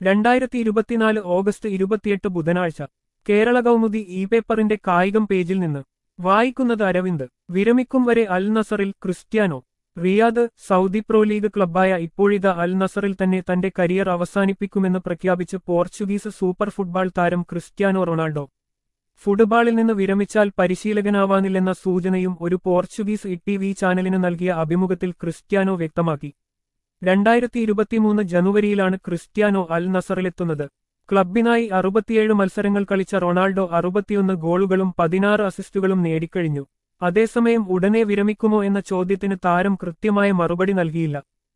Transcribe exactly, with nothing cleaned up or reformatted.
രണ്ടായിരത്തി ഇരുപത്തിനാല് ഓഗസ്റ്റ് ഇരുപത്തിയെട്ട് ബുധനാഴ്ച കേരള കൗമുദി ഇ പേപ്പറിന്റെ കായികം പേജിൽ നിന്ന് വായിക്കുന്നത് അരവിന്ദ്. വിരമിക്കും വരെ അൽ നസറിൽ Cristiano. Riyadh. Saudi pro league ക്ലബ്ബായ ഇപ്പോഴിത അൽ നസറിൽ തന്നെ തന്റെ കരിയർ അവസാനിപ്പിക്കുമെന്ന് പ്രഖ്യാപിച്ച് പോർച്ചുഗീസ് സൂപ്പർ ഫുട്ബോൾ താരം ക്രിസ്റ്റ്യാനോ റൊണാൾഡോ. ഫുട്ബോളിൽ നിന്ന് വിരമിച്ചാൽ പരിശീലകനാവാനില്ലെന്ന സൂചനയും ഒരു പോർച്ചുഗീസ് ഇ ടി വി ചാനലിന് നൽകിയ അഭിമുഖത്തിൽ ക്രിസ്റ്റ്യാനോ വ്യക്തമാക്കി. രണ്ടായിരത്തി ഇരുപത്തിമൂന്ന് ജനുവരിയിലാണ് ക്രിസ്റ്റ്യാനോ അൽ നസറിലെത്തുന്നത്. ക്ലബിനായി അറുപത്തിയേഴ് മത്സരങ്ങൾ കളിച്ച റൊണാൾഡോ അറുപത്തിയൊന്ന് ഗോളുകളും പതിനാറ് അസിസ്റ്റുകളും നേടിക്കഴിഞ്ഞു. അതേസമയം ഉടനെ വിരമിക്കുമോ എന്ന ചോദ്യത്തിന് താരം കൃത്യമായ മറുപടി നൽകിയില്ല.